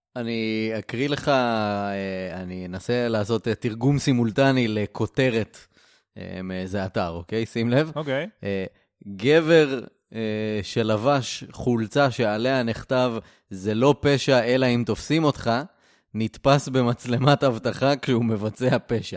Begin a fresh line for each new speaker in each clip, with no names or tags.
אני אקריא לך, אני אנסה לעשות תרגום סימולטני לכותרת מאיזה אתר, אוקיי? שים לב.
אוקיי.
גבר שלבש חולצה שעליה נכתב, זה לא פשע אלא אם תופסים אותך, נתפס במצלמת אבטחה כשהוא מבצע פשע.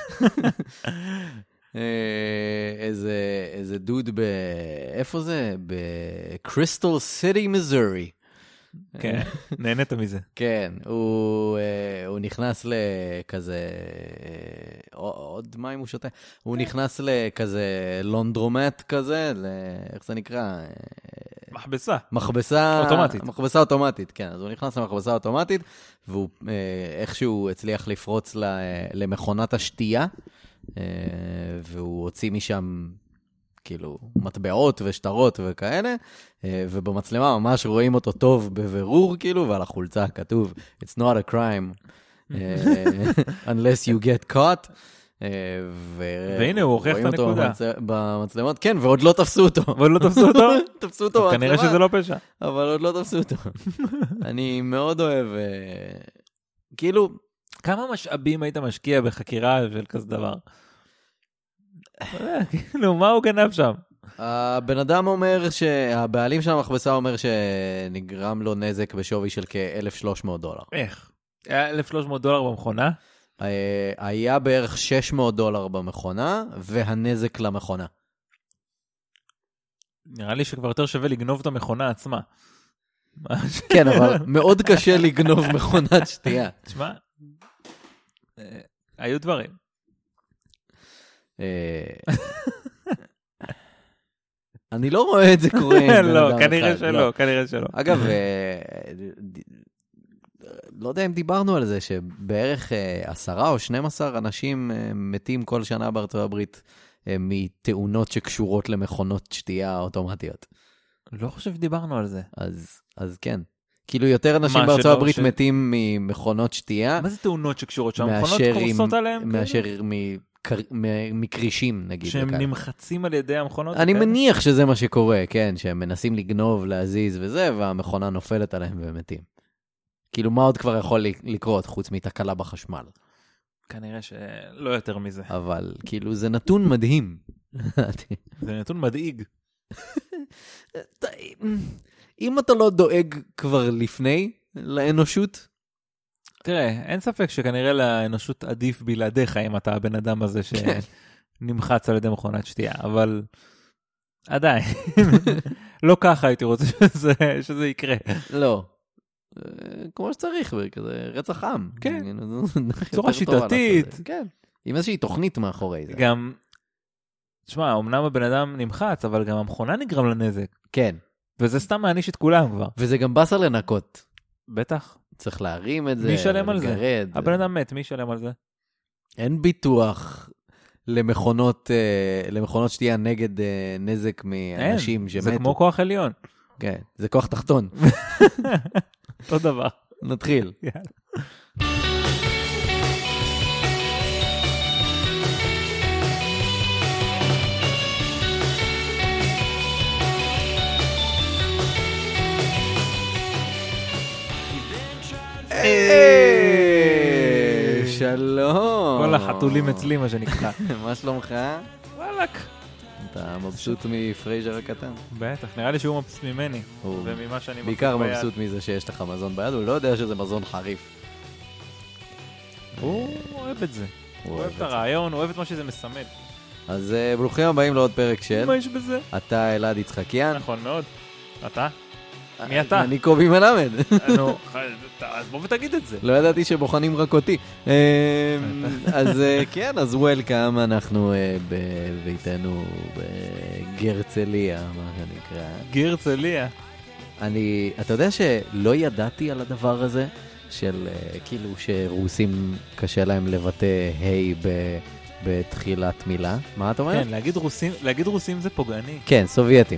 איזה דוד איפה זה? בקריסטל סיטי, מיזורי.
כן, נהנית מזה.
כן, הוא נכנס לכזה, עוד מים הוא שותה, הוא נכנס לכזה לונדרומט כזה, איך זה נקרא?
מכבסה.
מכבסה
אוטומטית.
מכבסה אוטומטית, כן. אז הוא נכנס למכבסה אוטומטית, והוא איכשהו הצליח לפרוץ למכונת השתייה, והוא הוציא משם כאילו מטבעות ושטרות וכאלה, ובמצלמה ממש רואים אותו טוב בבירור, כאילו, ועל החולצה כתוב, It's not a crime, unless you get caught.
והנה, הוא הוכיח את הנקודה.
במצלמות, כן, ועוד לא תפסו אותו.
ועוד לא תפסו אותו?
תפסו אותו במצלמה.
כנראה שזה לא פשע.
אבל עוד לא תפסו אותו. אני מאוד אוהב, כאילו...
כמה משאבים היית משקיע בחקירה של כזה דבר? כאילו, מה הוא גנב שם?
הבן אדם אומר הבעלים של המכבסה אומר שנגרם לו נזק בשווי של $1,300.
איך? היה $1,300 במכונה?
היה בערך $600 במכונה, והנזק למכונה.
נראה לי שכבר יותר שווה לגנוב את המכונה עצמה.
כן, אבל מאוד קשה לגנוב מכונת שתייה.
תשמע, היו דברים.
אני לא רואה את זה קורה.
לא, כנראה שלא.
אגב, לא יודע אם דיברנו על זה, שבערך 10 או 12 אנשים מתים כל שנה בארצות הברית מתאונות שקשורות למכונות שתייה אוטומטיות.
לא חושב שדיברנו על זה.
אז כן. כאילו יותר אנשים בארצות הברית מתים ממכונות שתייה.
מה זה תאונות שקשורות שם? מכונות קורסות עליהם?
מאשר מקרישים, נגיד.
שהם נמחצים על ידי המכונות?
אני מניח שזה מה שקורה, כן, שהם מנסים לגנוב, להזיז וזה, והמכונה נופלת עליהם והם מתים. כאילו, מה עוד כבר יכול לקרות חוץ מתקלה בחשמל?
כנראה שלא יותר מזה.
אבל, כאילו, זה נתון מדהים.
זה נתון מדאיג.
אם אתה לא דואג כבר לפני לאנושות,
תראה, אין ספק שכנראה לאנושות עדיף בלעדיך אם אתה הבן אדם הזה שנמחץ על ידי מכונת שתייה, אבל עדיין, לא ככה הייתי רוצה שזה יקרה.
לא. כמו שצריך, כזה רצח עם.
כן. צורה שיטתית.
כן. עם איזושהי תוכנית מאחורי זה.
גם, תשמע, אמנם הבן אדם נמחץ, אבל גם המכונה נגרם לנזק.
כן.
וזה סתם מעניש את כולם כבר.
וזה גם בסר לנקות.
בטח.
צריך להרים את זה.
מי ישלם על זה? הבן אדם מת, מי ישלם על זה?
אין ביטוח למכונות שתייה נגד נזק מאנשים שמתו.
זה כמו כוח עליון.
כן, זה כוח תחתון.
אותו דבר.
נתחיל. שלום.
כל החתולים אצלי, מה שנקרא.
מה שלומך?
וואלק.
אתה מבסוט מפרייזר הקטן?
בטח, נראה לי שהוא מבסוט ממני. וממה שאני מבסוט ביד.
בעיקר מבסוט מזה שיש לך מזון ביד, הוא לא יודע שזה מזון חריף.
הוא אוהב את זה. הוא אוהב את הרעיון, הוא אוהב את מה שזה מסמל.
אז ברוכים הבאים לעוד פרק של...
מה יש בזה?
אתה אלעד יצחקיאן.
נכון מאוד. אתה? מי אתה?
אני קובי מלמד.
נו, אז בוא ותגיד את זה.
לא ידעתי שבוחנים רק אותי. אז כן, אז וולקאם, אנחנו בביתנו בגרצליה, מה שנקרא.
גרצליה.
אתה יודע שלא ידעתי על הדבר הזה, של כאילו שרוסים קשה להם לבטא היי בתחילת מילה. מה אתה אומר?
כן, להגיד רוסים זה פוגעני.
כן, סובייטים.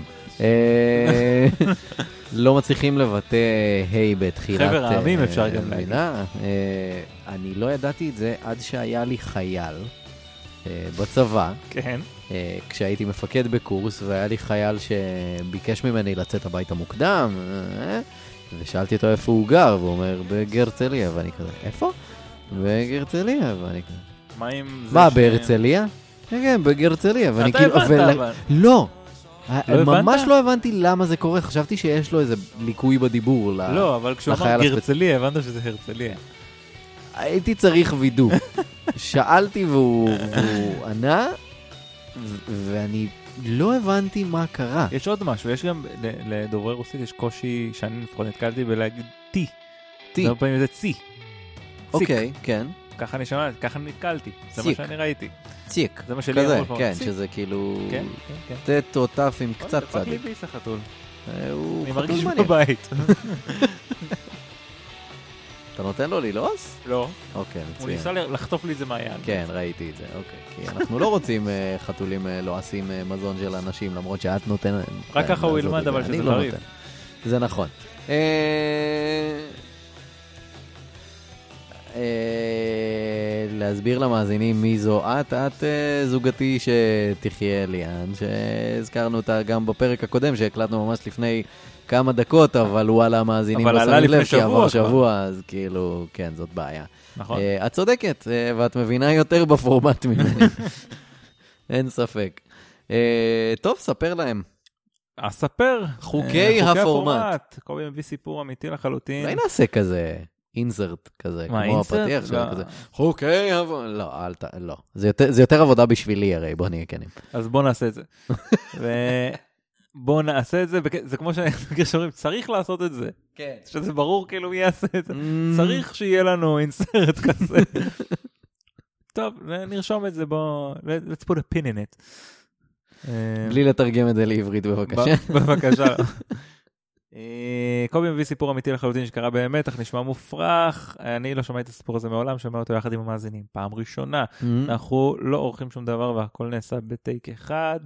לא מצליחים לבטא היי בתחילת
חבר העמים אפשר גם להגיד.
אני לא ידעתי את זה עד שהיה לי חייל בצבא.
כן.
כשהייתי מפקד בקורס, והיה לי חייל שביקש ממני לצאת הביתה מוקדם, ושאלתי אותו איפה הוא גר, והוא אומר, בהרצליה, ואני כזה, איפה? בהרצליה, ואני כזה.
מה עם זה
מה, בהרצליה? כן, בהרצליה, ואני
אתה
כאילו...
הבנת, אבל.
לא.
הבנת?
ממש לא הבנתי למה זה קורה, חשבתי שיש לו איזה ליקוי בדיבור.
לא, אבל כשהוא אמר הרצליה, הבנת שזה הרצליה.
הייתי צריך וידוא. שאלתי והוא ענה, ואני לא הבנתי מה קרה.
יש עוד משהו, יש גם לדוברי רוסית, יש קושי שאני לפחות נתקלתי בלהגיד טי.
טי.
הרבה פעמים זה צי.
אוקיי, כן.
ככה אני שמעתי, ככה נתקלתי. זה מה שאני ראיתי.
ציק.
זה מה שלי
כזה,
אמרו.
כן, שזה כאילו...
כן, כן.
תת או תף עם קצת
דפק לי
צדיק.
ביס החתול.
הוא
אני
חתול
מרגיש
מעניין.
בבית.
אתה נותן לו ללעוס?
לא.
אוקיי,
הוא
מצוין.
ניסה לחטוף לי את זה מהיד.
כן, ראיתי את זה, אוקיי. כי אנחנו לא רוצים חתולים לועסים מזון של אנשים, למרות שאת נותנת...
רק ככה הוא ילמד, אבל שזה חריף.
זה נכון. להסביר למאזינים מי זו את זוגתי שתחיה ליאן, שהזכרנו אותה גם בפרק הקודם, שהקלטנו ממש לפני כמה דקות, אבל וואלה, המאזינים לא שמים לב כי עבר שבוע, אז כאילו, כן, זאת בעיה.
נכון.
את צודקת, ואת מבינה יותר בפורמט ממני. אין ספק. טוב, ספר להם.
אספר.
חוקי הפורמט.
קובי מביא סיפור אמיתי לחלוטין.
אולי נעשה כזה אינסרט כזה,
מה,
כמו
אינסרט?
הפתיח שלו
לא.
כזה. חוקי הפורמט. לא. זה יותר עבודה בשבילי הרי, בוא נהיה כנים.
אז בוא נעשה את זה. בוא נעשה את זה, זה כמו שאומרים, צריך לעשות את זה.
כן.
שזה ברור כאילו מי יעשה את זה. צריך שיהיה לנו אינסרט כזה. טוב, נרשום את זה, בוא, let's put a pin in it.
בלי לתרגם את זה לעברית בבקשה.
בבקשה. קובי מביא סיפור אמיתי לחלוטין שקרה באמת, אך נשמע מופרך. אני לא שומע את הסיפור הזה מעולם, שומע אותו יחד עם המאזינים. פעם ראשונה, אנחנו לא עורכים שום דבר והכל נעשה בטייק אחד,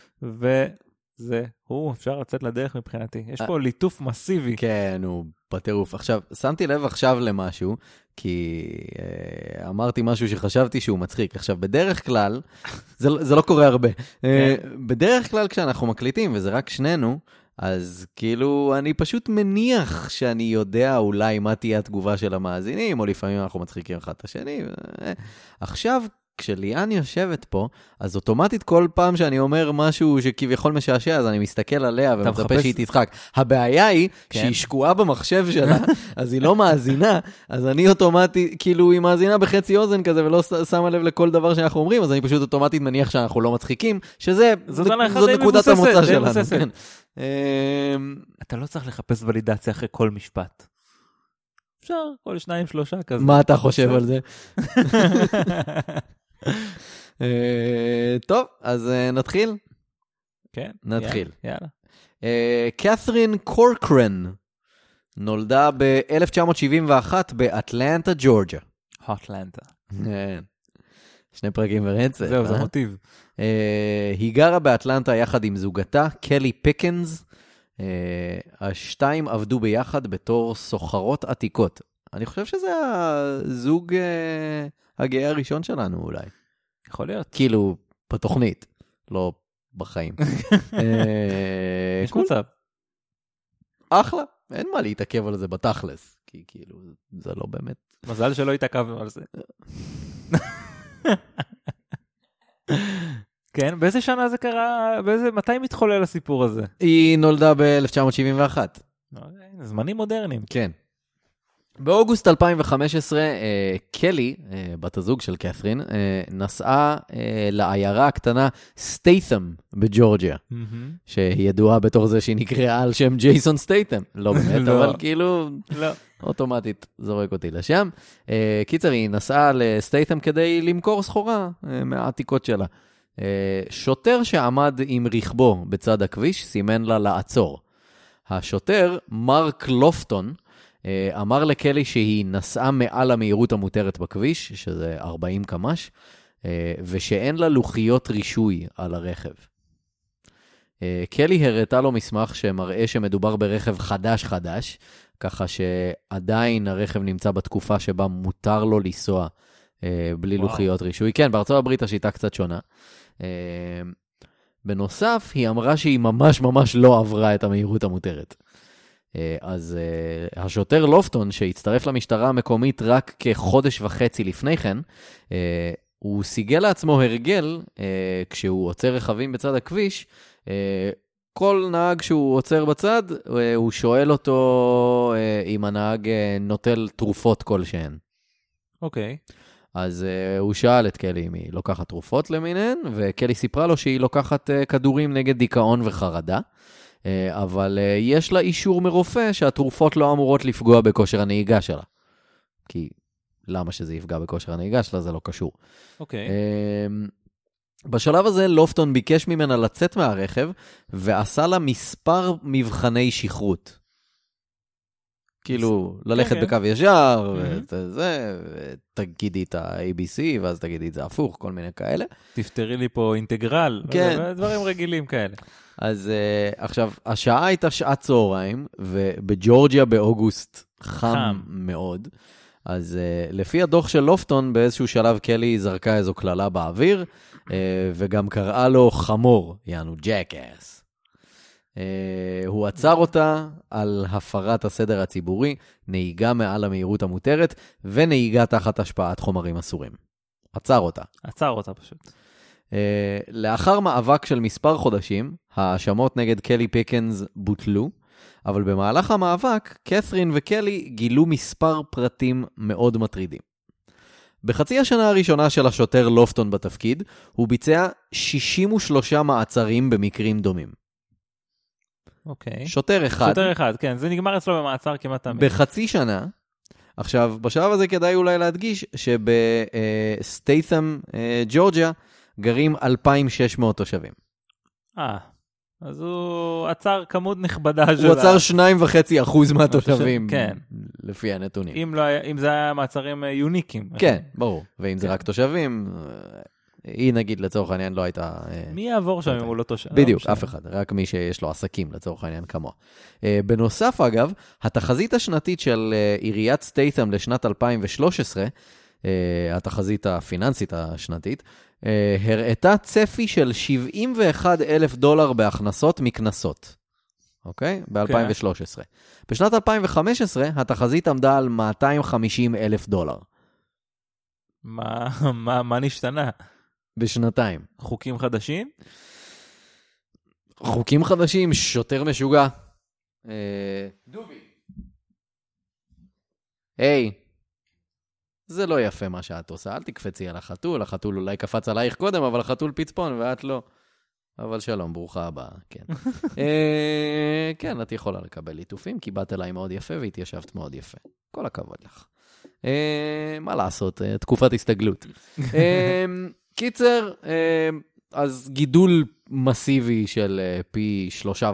הוא אפשר לצאת לדרך מבחינתי. יש פה ליטוף מסיבי.
כן, הוא בטירוף. עכשיו, שמתי לב עכשיו למשהו, כי אמרתי משהו שחשבתי שהוא מצחיק. עכשיו, בדרך כלל, זה לא קורה הרבה. בדרך כלל כשאנחנו מקליטים, וזה רק שנינו, אז כאילו אני פשוט מניח שאני יודע אולי מה תהיה התגובה של המאזינים, או לפעמים אנחנו מצחיקים אחד את השני. עכשיו, כשליאן יושבת פה, אז אוטומטית כל פעם שאני אומר משהו שכביכול משעשע, אז אני מסתכל עליה ומצפה שהיא תצחק. הבעיה היא שהיא שקועה במחשב שלה, אז היא לא מאזינה, אז אני אוטומטית, כאילו היא מאזינה בחצי אוזן כזה, ולא שמה לב לכל דבר שאנחנו אומרים, אז אני פשוט אוטומטית מניח שאנחנו לא מצחיקים, זאת נקודת המוצא שלנו.
אתה לא צריך לחפש ולידציה אחרי כל משפט. אפשר כל 2-3 כזה.
מה אתה חושב על זה? טוב, אז נתחיל?
כן.
נתחיל.
יאללה.
קת'רין קורקרן נולדה ב-1971 באטלנטה, ג'ורג'יה.
אטלנטה.
שני פרקים ברצף.
זהו, זה מוטיב.
היא גרה באטלנטה יחד עם זוגתה, קלי פיקנס. השתיים עבדו ביחד בתור סוחרות עתיקות. אני חושב שזה הזוג הגאה הראשון שלנו אולי.
יכול להיות.
כאילו, בתוכנית, לא בחיים.
יש מצב.
אחלה, אין מה להתעכב על זה בתכלס, כי כאילו, זה לא באמת.
מזל שלא התעכבנו על זה. כן, באיזה שנה זה קרה? מתי מתחולל הסיפור הזה?
היא נולדה ב-1971.
זמנים מודרניים.
כן. באוגוסט 2015, קלי, בת הזוג של קת'רין, נסעה לעיירה הקטנה סטייתם בג'ורג'יה, שהיא ידועה בתור זה שהיא נקראה על שם ג'ייסון סטייתם. לא באמת, אבל כאילו אוטומטית זורק אותי לשם. קיצר, היא נסעה לסטייתם כדי למכור סחורה מהעתיקות שלה. שוטר שעמד עם רכבו בצד הכביש סימן לה לעצור. השוטר, מרק לופטון, אמר לקלי שהיא נסעה מעל המהירות המותרת בכביש, שזה 40 קמ"ש, ושאין לה לוחיות רישוי על הרכב. קלי הראתה לו מסמך שמראה שמדובר ברכב חדש, ככה שעדיין הרכב נמצא בתקופה שבה מותר לו לנסוע בלי לוחיות רישוי. כן, בארצות הברית השיטה קצת שונה. בנוסף, היא אמרה שהיא ממש לא עברה את המהירות המותרת. אז השוטר לופטון, שהצטרף למשטרה המקומית רק כחודש וחצי לפני כן, הוא סיגל לעצמו הרגל, כשהוא עוצר רכבים בצד הכביש, כל נהג שהוא עוצר בצד, הוא שואל אותו אם הנהג נוטל תרופות כלשהן.
אוקיי.
אז הוא שאל את קלי אם היא לוקחת תרופות למיניהן, וקלי סיפרה לו שהיא לוקחת כדורים נגד דיכאון וחרדה, אבל יש לה אישור מרופא שהתרופות לא אמורות לפגוע בכושר הנהיגה שלה. כי למה שזה יפגע בכושר הנהיגה שלה? זה לא קשור.
אוקיי.
בשלב הזה לופטון ביקש ממנה לצאת מהרכב, ועשה לה מספר מבחני שכרות. כאילו, ללכת בקו ישר, תגידי את ה-ABC, ואז תגידי את זה הפוך, כל מיני כאלה.
תפתרי לי פה אינטגרל, דברים רגילים כאלה.
אז עכשיו, השעה הייתה שעת צהריים, ובג'ורג'יה באוגוסט חם מאוד. אז לפי הדוח של לופטון, באיזשהו שלב קלי זרקה איזו כללה באוויר, וגם קראה לו חמור, יענו ג'קאס. הוא עצר אותה על הפרת הסדר הציבורי, נהיגה מעל המהירות המותרת, ונהיגה תחת השפעת חומרים אסורים. עצר אותה
פשוט.
לאחר מאבק של מספר חודשים, האשמות נגד קלי פיקנס בוטלו, אבל במהלך המאבק, קת'רין וקלי גילו מספר פרטים מאוד מטרידים. בחצי השנה הראשונה של השוטר לופטון בתפקיד, הוא ביצע 63 מעצרים במקרים דומים.
אוקיי.
שוטר אחד,
כן, זה נגמר אצלו במעצר כמעט תמיד.
בחצי שנה. עכשיו, בשלב הזה כדאי אולי להדגיש שבסטיית'ם, ג'ורג'יה, גרים 2,600 תושבים.
אז הוא עצר כמות נכבדה
הוא עצר 2.5% מהתושבים,
כן.
לפי הנתונים.
אם זה היה מעצרים יוניקים.
כן, ברור. ואם זה רק תושבים, היא נגיד לצורך העניין לא הייתה...
מי יעבור שם אם הוא לא תושב?
בדיוק, אף אחד. רק מי שיש לו עסקים לצורך העניין כמוה. בנוסף אגב, התחזית השנתית של עיריית סטיית'ם לשנת 2013, התחזית הפיננסית השנתית, הראתה צפי של $71,000 בהכנסות מכנסות. אוקיי? ב-2013. בשנת 2015, התחזית עמדה על $250,000.
מה נשתנה?
בשנתיים.
חוקים חדשים?
חוקים חדשים, שוטר משוגע. דובי. היי. זה לא יפה מה שאת עושה, אל תקפצי על החתול, החתול אולי קפץ עלייך קודם, אבל החתול פצפון ואת לא. אבל שלום, ברוכה הבאה, כן. כן, את יכולה לקבל ליטופים, כי באת אליי מאוד יפה והתיישבת מאוד יפה. כל הכבוד לך. מה לעשות, תקופת הסתגלות. קיצר, אז גידול מסיבי של פי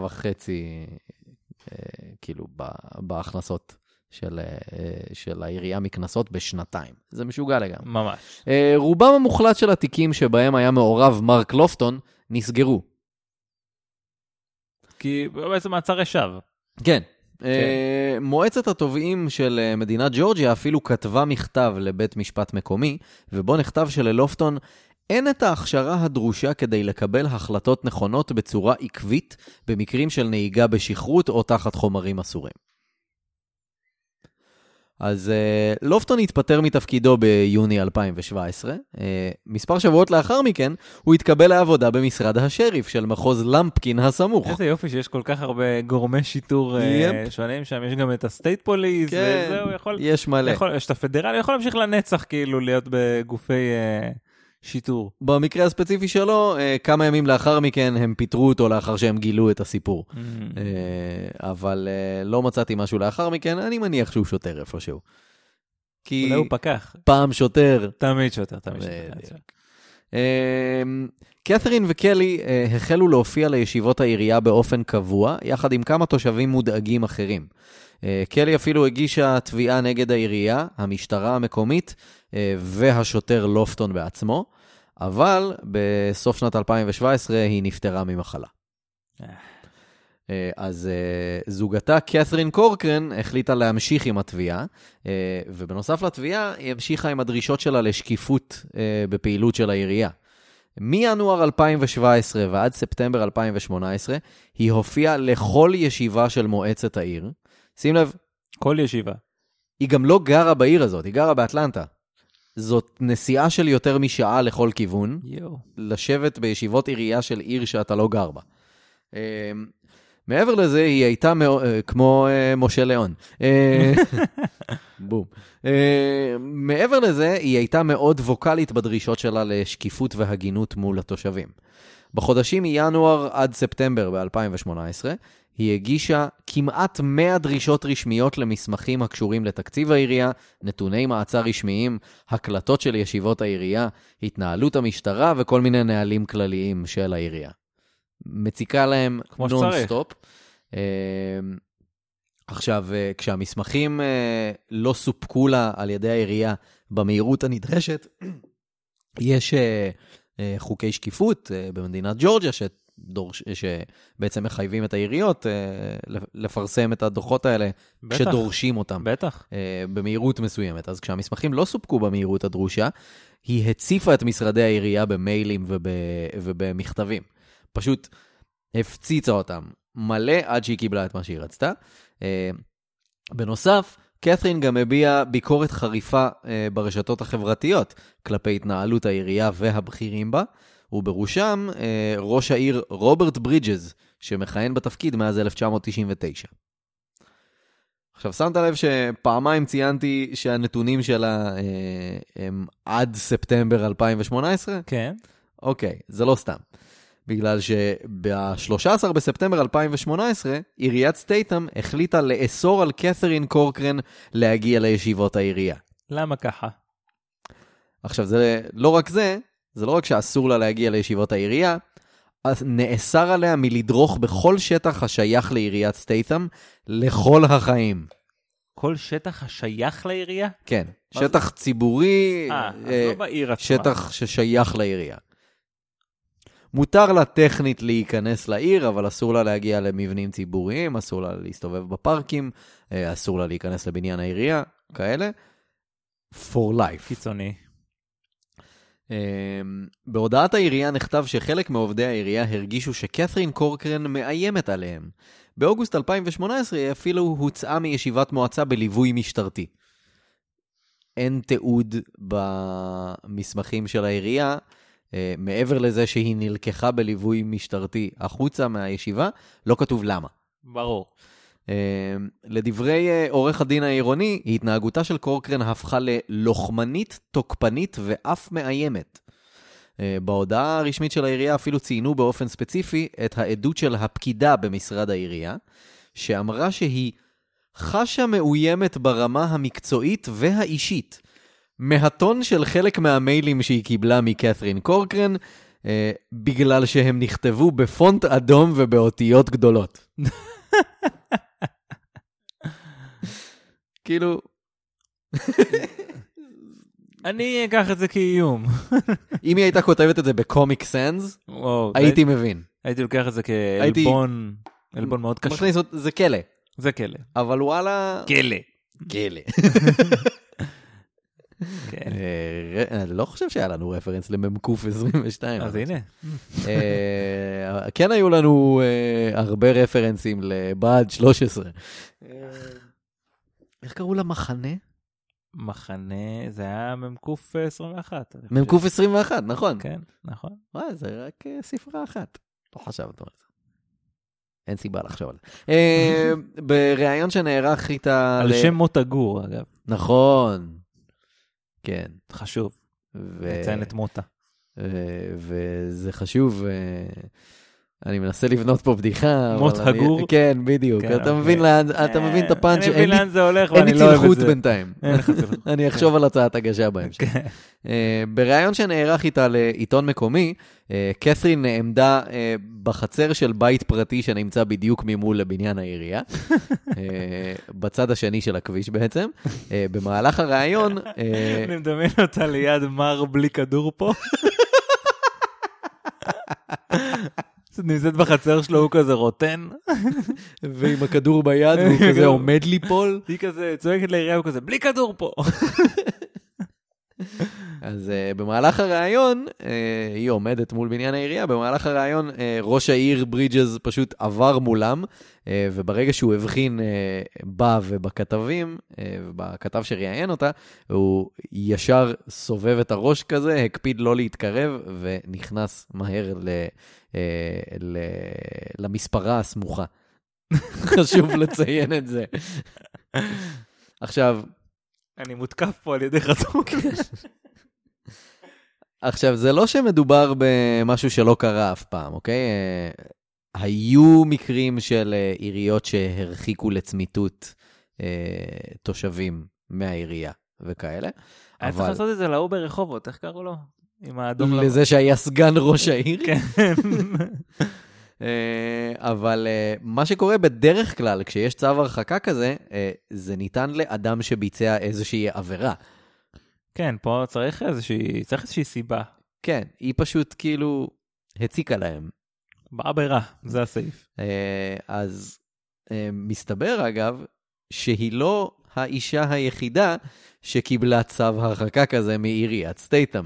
3.5, כאילו, בהכנסות של העירייה מכנסות בשנתיים. זה משוגע לגמרי.
ממש.
רובם המוחלט של התיקים שבהם היה מעורב מרק לופטון, נסגרו.
כי בעצם מעצרי שווא.
כן. מועצת התובעים של מדינת ג'ורג'יה אפילו כתבה מכתב לבית משפט מקומי, ובו נכתב שללופטון אין את ההכשרה הדרושה כדי לקבל החלטות נכונות בצורה עקבית, במקרים של נהיגה בשכרות או תחת חומרים אסורים. אז לופטון התפטר מתפקידו ביוני 2017. מספר שבועות לאחר מכן, הוא התקבל לעבודה במשרד השריף של מחוז למפקין הסמוך.
איזה יופי שיש כל כך הרבה גורמי שיטור שונים שם. יש גם את הסטייט פוליס, וזהו, יכול...
יש מלא.
יש את הפדרל, יכול להמשיך לנצח כאילו להיות בגופי שיטור.
במקרה הספציפי שלו, כמה ימים לאחר מכן הם פיטרו אותו לאחר שהם גילו את הסיפור. אבל לא מצאתי משהו לאחר מכן, אני מניח שהוא שוטר איפשהו.
אולי הוא פקח.
פעם שוטר.
תמיד שוטר.
קת'רין וקלי החלו להופיע לישיבות העירייה באופן קבוע, יחד עם כמה תושבים מודאגים אחרים. קלי אפילו הגישה תביעה נגד העירייה, המשטרה המקומית והשוטר לופטון בעצמו, אבל בסוף שנת 2017 היא נפטרה ממחלה. אז זוגתה קת'רין קורקרן החליטה להמשיך עם התביעה, ובנוסף לתביעה היא המשיכה עם הדרישות שלה לשקיפות בפעילות של העירייה. מינואר 2017 ועד ספטמבר 2018 היא הופיעה לכל ישיבה של מועצת העיר, שים לב,
כל ישיבה.
היא גם לא גרה בעיר הזאת, היא גרה באטלנטה. זאת נסיעה של יותר משעה לכל כיוון, לשבת בישיבות עירייה של עיר שאתה לא גר בה. מעבר לזה, היא הייתה כמו משה ליאון. בום. מעבר לזה, היא הייתה מאוד ווקלית בדרישות שלה לשקיפות והגינות מול התושבים. בחודשים מינואר עד ספטמבר ב-2018, היא הגישה כמעט 100 דרישות רשמיות למסמכים הקשורים לתקציב העירייה, נתוני מעצר רשמיים, הקלטות של ישיבות העירייה, התנהלות המשטרה וכל מיני נהלים כלליים של העירייה. מציקה להם נונסטופ. עכשיו, כשהמסמכים לא סופקו לה על ידי העירייה במהירות הנדרשת, יש חוקי שקיפות במדינת ג'ורג'יה שבעצם מחייבים את העיריות לפרסם את הדוחות האלה כשדורשים אותם.
בטח.
במהירות מסוימת. אז כשהמסמכים לא סופקו במהירות הדרושה, היא הציפה את משרדי העירייה במיילים ובמכתבים. פשוט הפציצה אותם מלא עד שהיא קיבלה את מה שהיא רצתה. בנוסף, קת'רין גם הביעה ביקורת חריפה ברשתות החברתיות כלפי התנהלות העירייה והבכירים בה, ובראשם ראש העיר רוברט ברידג'ז, שמכהן בתפקיד מאז 1999. עכשיו, שמת לב שפעמיים ציינתי שהנתונים שלה הם עד ספטמבר 2018?
כן.
אוקיי, זה לא סתם. בגלל שב-13 בספטמבר 2018, עיריית סטייטם החליטה לאסור על קת'רין קורקרן להגיע לישיבות העירייה.
למה ככה?
עכשיו, זה לא רק זה, זה לא רק שאסור לה להגיע לישיבות העירייה, אז נאסר עליה מלדרוך בכל שטח השייך לעיריית סטייטם לכל החיים.
כל שטח השייך לעירייה?
כן, שטח ציבורי,
אז לא בעיר עצמה.
שטח ששייך לעירייה. מותר לה טכנית להיכנס לעיר, אבל אסור לה להגיע למבנים ציבוריים, אסור לה להסתובב בפארקים, אסור לה להיכנס לבניין העירייה, כאלה. For life.
קיצוני.
בהודעת העירייה נכתב שחלק מעובדי העירייה הרגישו שקת'רין קורקרן מאיימת עליהם. באוגוסט 2018 היא אפילו הוצאה מישיבת מועצה בליווי משטרתי. אין תיעוד במסמכים של העירייה, מעבר לזה שהיא נלקחה בליווי משטרתי החוצה מהישיבה, לא כתוב למה.
ברור.
לדברי עורך הדין העירוני, התנהגותה של קורקרן הפכה ללוחמנית, תוקפנית ואף מאיימת. בהודעה הרשמית של העירייה אפילו ציינו באופן ספציפי את העדות של הפקידה במשרד העירייה, שאמרה שהיא חשה מאוימת ברמה המקצועית והאישית, מהטון של חלק מהמיילים שהיא קיבלה מקת'רין קורקרן, בגלל שהם נכתבו בפונט אדום ובאותיות גדולות. כאילו...
אני אקח את זה כאיום.
אם היא הייתה כותבת את זה בקומיק סנס, הייתי מבין.
הייתי לוקח את זה כאלבון, אלבון מאוד קשה.
מכניס, זה כלא.
זה כלא.
אבל וואלה...
כלא.
כלא. אני לא חושב שהיה לנו רפרנס לממקוף 22.
אז הנה.
כן היו לנו הרבה רפרנסים לבעד 13. איך קראו למחנה?
מחנה, זה היה ממקוף 21.
ממקוף 21, נכון.
כן, נכון.
וואי, זה רק ספרה אחת. לא חשבת על זה. אין סיבה לחשוב על זה. בריאיון שנערך איתה...
על שם מוטה גור, אגב.
נכון. כן.
חשוב. לציין את מוטה.
וזה חשוב. אני מנסה לבנות פה בדיחה.
מות הגור?
כן, בדיוק. אתה מבין את הפאנץ'.
אני מבין לאן זה הולך
ואני לא אוהב את זה. אין לי צלחות
בינתיים.
אני אחשוב על הצעת הגשה בהמשך. בריאיון שנערך איתה לעיתון מקומי, קת'רין נעמדה בחצר של בית פרטי שנמצא בדיוק ממול לבניין העירייה, בצד השני של הכביש בעצם. במהלך הריאיון...
אני מדמיין אותה ליד מר בלי כדור פה. נמצאת בחצר שלו, הוא כזה רוטן.
ועם הכדור ביד, והוא כזה עומד ליפול.
היא כזה צועקת לעירייה, הוא כזה, בלי כדור פה.
אז במהלך הראיון, היא עומדת מול בניין העירייה, במהלך הראיון ראש העיר ברידג'ס פשוט עבר מולם, וברגע שהוא הבחין בה ובכתבים, בכתב שראיין אותה, הוא ישר סובב את הראש כזה, הקפיד לא להתקרב, ונכנס מהר למספרה הסמוכה. חשוב לציין את זה. עכשיו,
אני מותקף פה על ידי חתול.
עכשיו, זה לא שמדובר במשהו שלא קרה אף פעם, אוקיי? היו מקרים של עיריות שהרחיקו לצמיתות תושבים מהעירייה וכאלה.
היה צריך לעשות את זה להוא ברחובות, איך קראו לו? עם האדום לבן.
לזה שהיה סגן ראש העיר?
כן.
אבל מה שקורה בדרך כלל, כשיש צו הרחקה כזה, זה ניתן לאדם שביצע איזושהי עבירה.
כן, פה צריך איזושהי סיבה.
כן, היא פשוט כאילו הציקה להם.
בעבירה, זה הסעיף.
אז מסתבר אגב, שהיא לא האישה היחידה שקיבלה צו הרחקה כזה מעיריית סטייטם.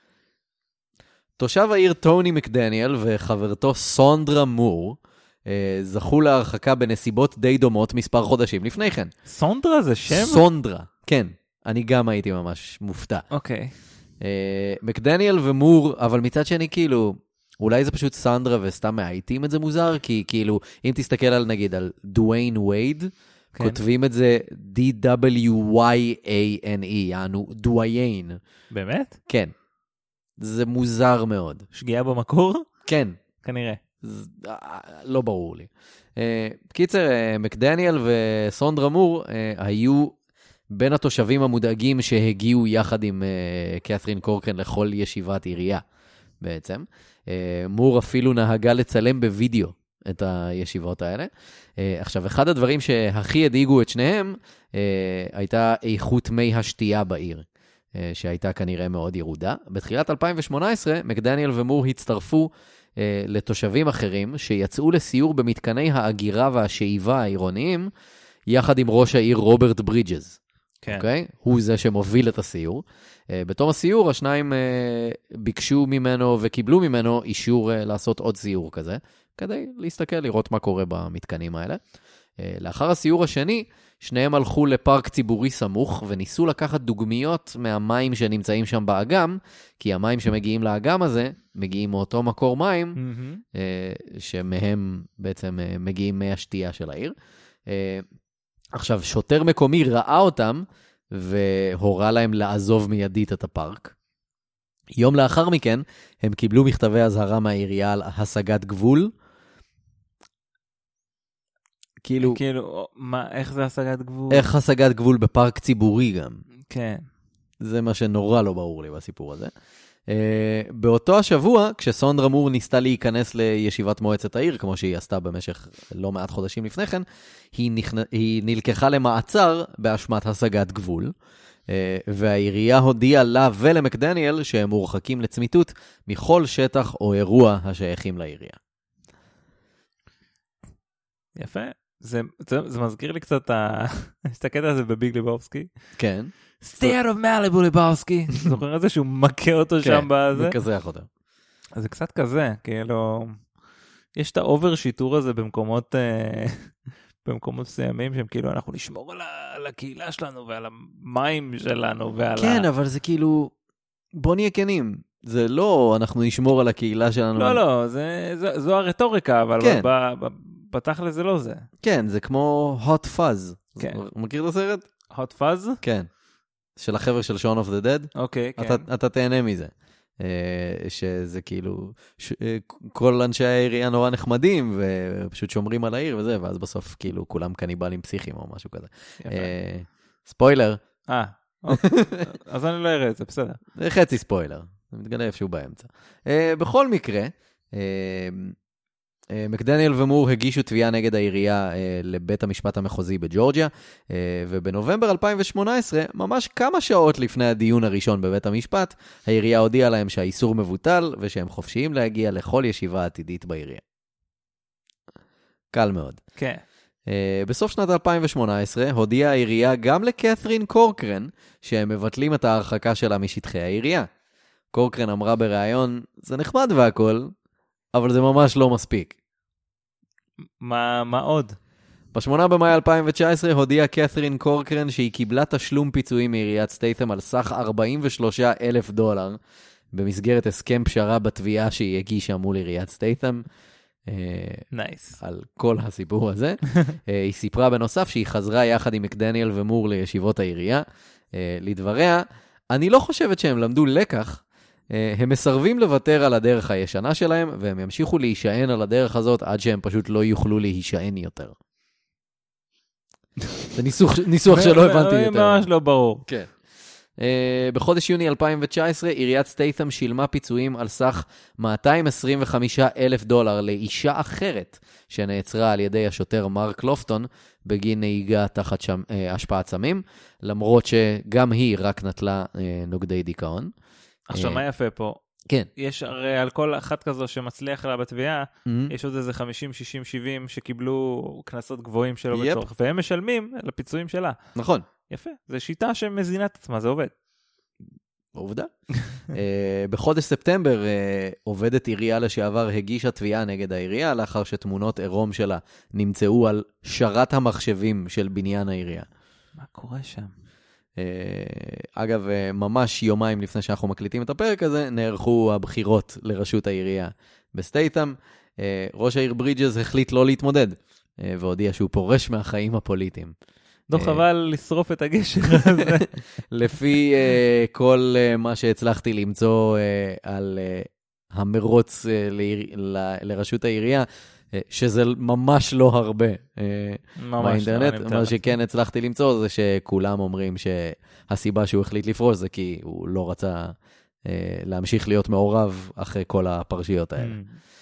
תושב העיר טוני מקדניאל וחברתו סונדרה מור זכו להרחקה בנסיבות די דומות מספר חודשים לפני כן.
סונדרה זה שם?
סונדרה, כן. אני גם הייתי ממש מופתע.
אוקיי.
מקדניאל ומור, אבל מצד שני כאילו, אולי זה פשוט סנדרה וסתם מעייתים את זה מוזר, כי כאילו, אם תסתכל על נגיד על דוויין וייד, כותבים את זה D-W-Y-A-N-E, יענו דוויין.
באמת?
כן. זה מוזר מאוד.
שגיאה במקור?
כן.
כנראה.
לא ברור לי. קיצר, מקדניאל וסונדרה מור היו בין התושבים המודאגים שהגיעו יחד עם קת'רין קורקן לכל ישיבת עירייה בעצם. מור אפילו נהגה לצלם בווידאו את הישיבות האלה. עכשיו, אחד הדברים שהכי הדאיגו את שניהם הייתה איכות מי השתייה בעיר, שהייתה כנראה מאוד ירודה. בתחילת 2018, מקדניאל ומור הצטרפו לתושבים אחרים שיצאו לסיור במתקני האגירה והשאיבה העירוניים, יחד עם ראש העיר רוברט ברידג'ס.
כן.
Okay? הוא זה שמוביל את הסיור. בתום הסיור, השניים ביקשו ממנו וקיבלו ממנו אישור לעשות עוד סיור כזה, כדי להסתכל, לראות מה קורה במתקנים האלה. לאחר הסיור השני, שניהם הלכו לפארק ציבורי סמוך, וניסו לקחת דוגמיות מהמים שנמצאים שם באגם, כי המים שמגיעים לאגם הזה, מגיעים מאותו מקור מים, שמהם בעצם מגיעים מי השתייה של העיר. עכשיו, שוטר מקומי ראה אותם, והורה להם לעזוב מיידית את הפארק. יום לאחר מכן, הם קיבלו מכתבי הזהרה מהעירייה על השגת גבול. כאילו,
איך זה השגת גבול?
איך השגת גבול בפארק ציבורי גם.
כן.
זה מה שנורא לא ברור לי בסיפור הזה. באותו השבוע, כשסונדרה מור ניסתה להיכנס לישיבת מועצת העיר, כמו שהיא עשתה במשך לא מעט חודשים לפני כן, היא נלקחה למעצר באשמת השגת גבול, והעירייה הודיעה לה ולמקדניאל שהם מורחקים לצמיתות מכל שטח או אירוע השייכים לעירייה.
יפה. זה מזכיר לי קצת, הסתכלת על זה בביג ליבובסקי.
כן.
Stay out of Malibu ליבובסקי. זוכר את זה שהוא מכה אותו שם בזה?
כן, וכזה אחותה.
אז זה קצת כזה, כאילו, יש את האובר שיטור הזה במקומות מסוימים, שהם כאילו, אנחנו נשמור על הקהילה שלנו, ועל המים שלנו, ועל
כן, אבל זה כאילו, בוא נהיה כנים. זה לא, אנחנו נשמור על הקהילה שלנו.
לא, זו הרטוריקה, אבל בתכל'ס זה לא זה.
כן, זה כמו hot fuzz.
כן.
מכיר את הסרט?
hot fuzz?
כן. של החבר'ה של Shaun of the Dead.
אוקיי, כן.
אתה תהנה מזה. שזה כאילו, כל אנשי העירייה נורא נחמדים, ופשוט שומרים על העיר וזה, ואז בסוף כאילו כולם קניבלים פסיכיים או משהו כזה. ספוילר.
אז אני לא אראה את זה, בסדר.
זה חצי ספוילר. זה מתגלה איפשהו באמצע. בכל מקרה, מקדניאל ומור הגישו תביעה נגד העירייה לבית המשפט המחוזי בג'ורג'יה, ובנובמבר 2018, ממש כמה שעות לפני הדיון הראשון בבית המשפט, העירייה הודיעה להם שהאיסור מבוטל, ושהם חופשיים להגיע לכל ישיבה עתידית בעירייה. קל מאוד.
כן.
בסוף שנת 2018 הודיעה העירייה גם לקת'רין קורקרן שהם מבטלים את ההרחקה שלה משטחי העירייה. קורקרן אמרה בריאיון, זה נחמד והכל, אבל זה ממש לא מספיק.
מה עוד?
ב8 במאי 2019 הודיעה קת'רין קורקרן שהיא קיבלה תשלום פיצויים מעיריית סטייתם על סך $43,000 במסגרת הסכם פשרה בתביעה שהיא הגישה מול עיריית סטייתם.
נייס.
על כל הסיפור הזה. היא סיפרה בנוסף שהיא חזרה יחד עם מקדניאל ומור לישיבות העירייה. לדבריה, אני לא חושבת שהם למדו לקח, הם מסרבים לוותר על הדרך הישנה שלהם, והם ימשיכו להישען על הדרך הזאת עד שהם פשוט לא יוכלו להישען יותר. זה ניסוח שלא הבנתי יותר.
ממש לא ברור.
כן. בחודש יוני 2019, עיריית סטייתם שילמה פיצויים על סך $225,000 לאישה אחרת, שנעצרה על ידי השוטר מרק לופטון, בגין נהיגה תחת השפעת סמים, למרות שגם היא רק נטלה נוגדי דיכאון.
עכשיו, מה יפה פה?
כן.
יש הרי על כל אחת כזו שמצליח לה בתביעה, יש עוד איזה 50, 60, 70 שקיבלו כנסות גבוהים שלו בצורך, והם משלמים לפיצויים שלה.
נכון.
יפה, זו שיטה שמזינה את עצמה, זה עובד.
עובדה. בחודש ספטמבר, עובדת עירייה לשעבר הגישה תביעה נגד העירייה, לאחר שתמונות עירום שלה נמצאו על שרת המחשבים של בניין העירייה.
מה קורה שם?
אגב, ממש יומיים לפני שאנחנו מקליטים את הפרק הזה, נערכו הבחירות לראשות העירייה בסטייתם. ראש העיר ברידג'ס החליט לא להתמודד, והודיע שהוא פורש מהחיים הפוליטיים.
לא חבל לשרוף את הגשר הזה.
לפי כל מה שהצלחתי למצוא על המרוץ לראשות העירייה, שזה ממש לא הרבה באינטרנט. מה שכן הצלחתי למצוא זה שכולם אומרים שהסיבה שהוא החליט לפרוש זה כי הוא לא רצה להמשיך להיות מעורב אחרי כל הפרשיות האלה.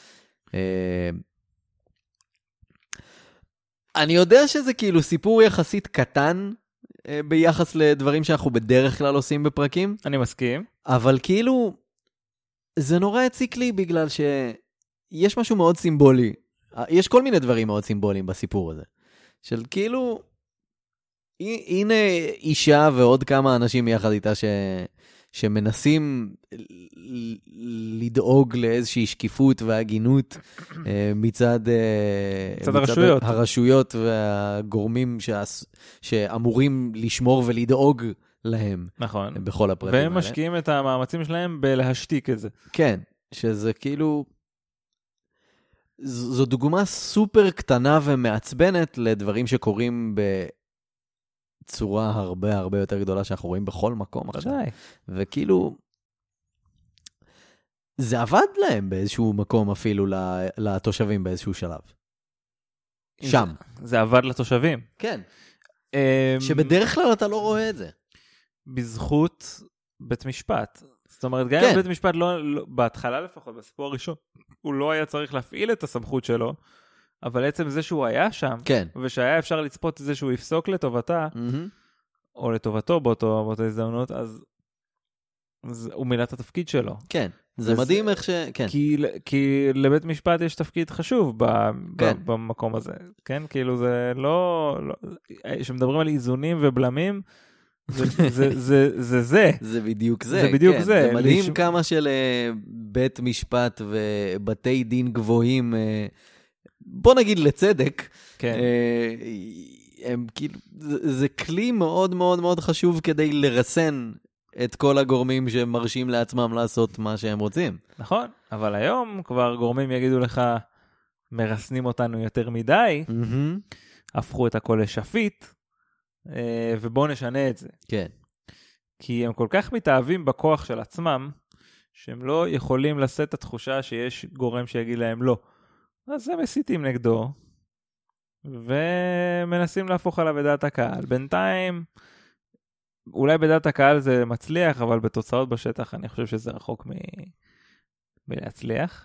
אני יודע שזה כאילו סיפור יחסית קטן ביחס לדברים שאנחנו בדרך כלל עושים בפרקים.
אני מסכים.
אבל כאילו זה נורא הציק לי בגלל שיש משהו מאוד סימבולי. יש כל מיני דברים מאוד סימבוליים בסיפור הזה. של כאילו, הנה אישה ועוד כמה אנשים יחד איתה שמנסים לדאוג לאיזושהי שקיפות והגינות מצד הרשויות והגורמים שאמורים לשמור ולדאוג להם.
נכון.
בכל הפרטים האלה.
והם משקיעים את המאמצים שלהם בלהשתיק את זה. כן,
שזה כאילו זו דוגמה סופר קטנה ומעצבנת לדברים שקורים בצורה הרבה הרבה יותר גדולה שאנחנו רואים בכל מקום עכשיו. וכאילו, זה עבד להם באיזשהו מקום אפילו לתושבים באיזשהו שלב. שם.
זה עבד לתושבים.
כן. שבדרך כלל אתה לא רואה את זה.
בזכות בית משפט. זאת אומרת, גם אם בית משפט בהתחלה לפחות, בסיפור הראשון, הוא לא היה צריך להפעיל את הסמכות שלו, אבל עצם זה שהוא היה שם, ושהיה אפשר לצפות את זה שהוא יפסוק לטובתה, או לטובתו באותה הזדמנות, אז הוא מילא את התפקיד שלו.
כן, זה מדהים איך כן.
כי לבית משפט יש תפקיד חשוב במקום הזה. כן, כאילו זה לא... שמדברים על איזונים ובלמים, זה
בדיוק זה.
זה בדיוק זה.
זה מדהים כמה של בית משפט ובתי דין גבוהים, בוא נגיד לצדק, זה כלי מאוד מאוד מאוד חשוב כדי לרסן את כל הגורמים שמרשים לעצמם לעשות מה שהם רוצים.
נכון, אבל היום כבר גורמים יגידו לך, מרסנים אותנו יותר מדי, הפכו את הכל לשפיט, ובואו נשנה את זה.
כן.
כי הם כל כך מתאהבים בכוח של עצמם, שהם לא יכולים לשאת את התחושה שיש גורם שיגיד להם לא. אז הם מסיתים נגדו, ומנסים להפוך עליו בדעת הקהל. בינתיים, אולי בדעת הקהל זה מצליח, אבל בתוצאות בשטח אני חושב שזה רחוק מלהצליח.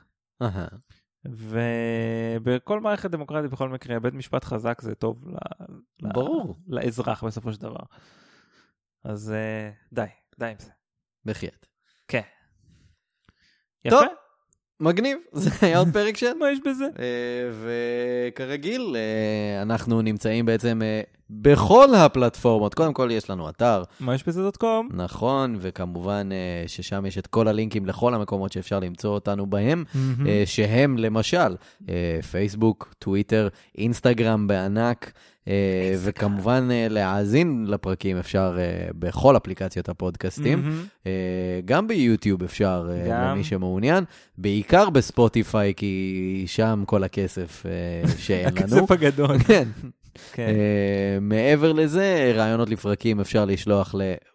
ובכל מערכת דמוקרטית בכל מקרה, בית משפט חזק זה טוב
ברור.
לאזרח בסופו של דבר. אז די עם זה.
בחייאת.
כן. יפה?
מגניב, זה היה עוד פרק של.
מה יש בזה?
וכרגיל, אנחנו נמצאים בעצם בכל הפלטפורמות. קודם כל יש לנו אתר.
מה יש בזה.com?
נכון, וכמובן ששם יש את כל הלינקים לכל המקומות שאפשר למצוא אותנו בהם, שהם למשל פייסבוק, טוויטר, אינסטגרם בענק, וכמובן להאזין לפרקים אפשר בכל אפליקציות הפודקאסטים, גם ביוטיוב אפשר למי שמעוניין, בעיקר בספוטיפיי, כי שם כל הכסף שאין לנו.
הכסף הגדול.
כן. מעבר לזה, רעיונות לפרקים אפשר לשלוח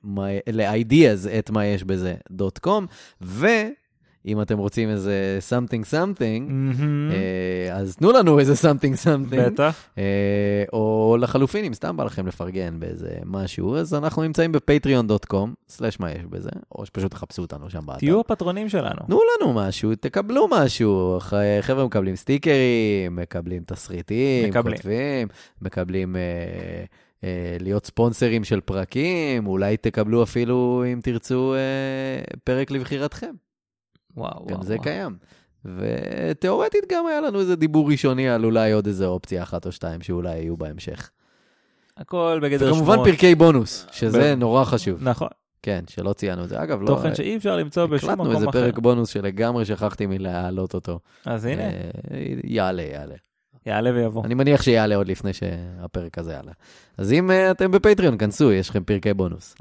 ל-ideas@myesbזה.com, ואם אתם רוצים איזה something, אז תנו לנו איזה something,
בטח.
או לחלופין, אם סתם בא לכם לפרגן באיזה משהו, אז אנחנו נמצאים בפטריון.com/myesbזה, או שפשוט תחפשו אותנו שם באתר.
תהיו הפטרונים שלנו.
תנו לנו משהו, תקבלו משהו. חבר'ה מקבלים סטיקרים, מקבלים תסריטים, כותבים, מקבלים להיות ספונסרים של פרקים, אולי תקבלו אפילו, אם תרצו, פרק לבחירתכם.
וואו.
גם זה קיים. ותיאורטית גם היה לנו איזה דיבור ראשוני על אולי עוד איזה אופציה אחת או שתיים שאולי יהיו בהמשך.
הכל בגדר שמות.
וכמובן פרקי בונוס, שזה נורא חשוב.
נכון.
כן, שלא ציינו את זה. אגב,
תוכן שאי אפשר למצוא בשום מקום אחר.
הקלטנו איזה פרק בונוס שלגמרי שכחתי מלהעלות אותו.
אז הנה.
יעלה.
יעלה ויבוא.
אני מניח שיעלה עוד לפני שהפרק הזה יעלה. אז אם אתם בפטריון, כנסו, יש לכם פרקי בונוס.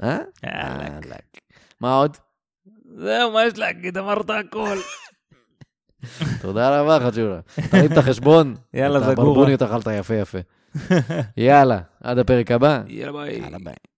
מה עוד?
זהו, מה יש להגיד? אמרת הכל.
תודה רבה, חג'ורה. תרים את החשבון.
יאללה, זגורה.
את הברבוניות אכלת יפה. יאללה, עד הפרק הבא.
יאללה ביי.